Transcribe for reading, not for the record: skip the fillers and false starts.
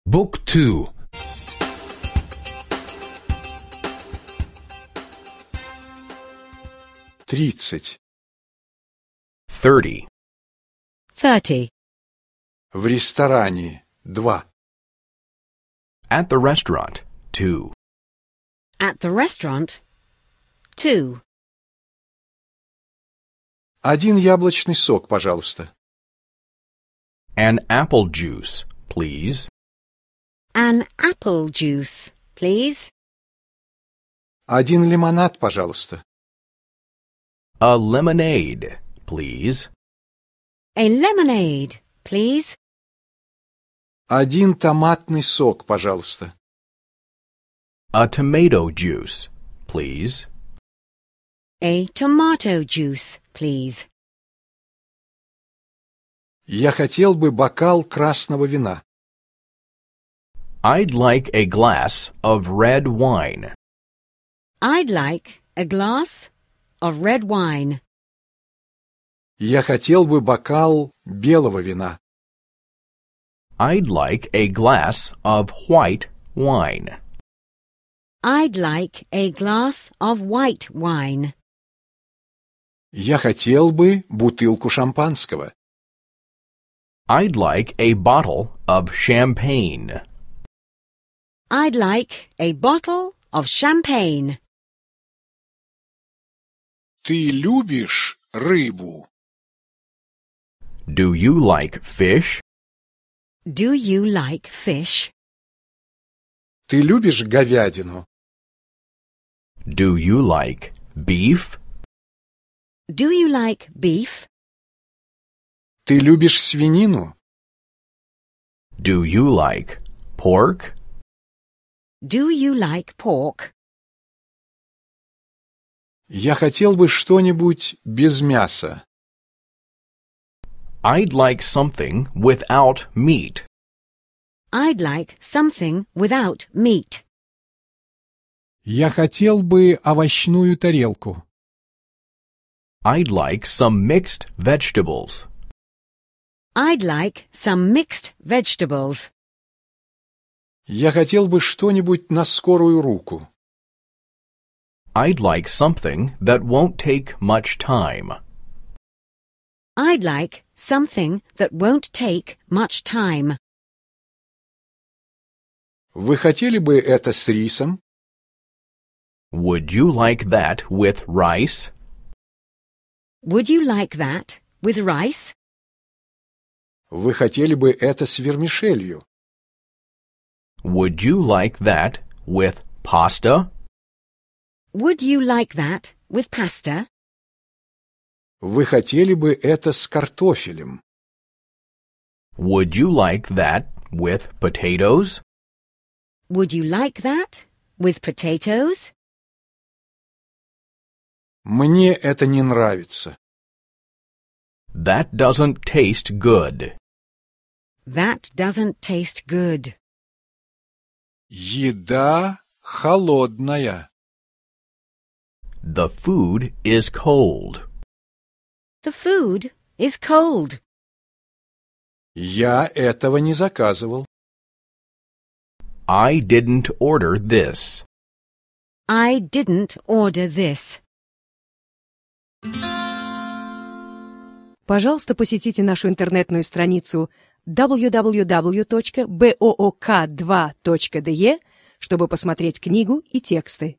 Book 2. 30. 30. 30. В ресторане 2. At the restaurant. 2. At the restaurant. 2. Один яблочный сок, пожалуйста. An apple juice, please. An apple juice, please. Один лимонад, пожалуйста. A lemonade, please. A lemonade, please. Один томатный сок, пожалуйста. A tomato juice, please. A tomato juice, please. Я хотел бы бокал красного вина. I'd like a glass of red wine. I'd like a glass of red wine. Я хотел бы бокал белого вина. I'd like a glass of white wine. I'd like a glass of white wine. Я хотел бы бутылку шампанского. I'd like a bottle of champagne. I'd like a bottle of champagne. Ты любишь рыбу? Do you like fish? Do you like fish? Ты любишь говядину? Do you like beef? Do you like beef? Ты любишь свинину? Do you like pork? Do you like pork? Я хотел бы что-нибудь без мяса. I'd like something without meat. I'd like something without meat. Я хотел бы овощную тарелку. I'd like some mixed vegetables. I'd like some mixed vegetables. Я хотел бы что-нибудь на скорую руку. I'd like something that won't take much time. I'd like something that won't take much time. Вы хотели бы это с рисом? Would you like that with rice? Would you like that with rice? Вы хотели бы это с вермишелью? Would you like that with pasta? Would you like that with pasta? Вы хотели бы это с картофелем? Would you like that with potatoes? Would you like that with potatoes? Мне это не нравится. That doesn't taste good. That doesn't taste good. Еда холодная. The food is cold. The food is cold. Я этого не заказывал. I didn't order this. I didn't order this. Пожалуйста, посетите нашу интернетную страницу www.book2.de, чтобы посмотреть книгу и тексты.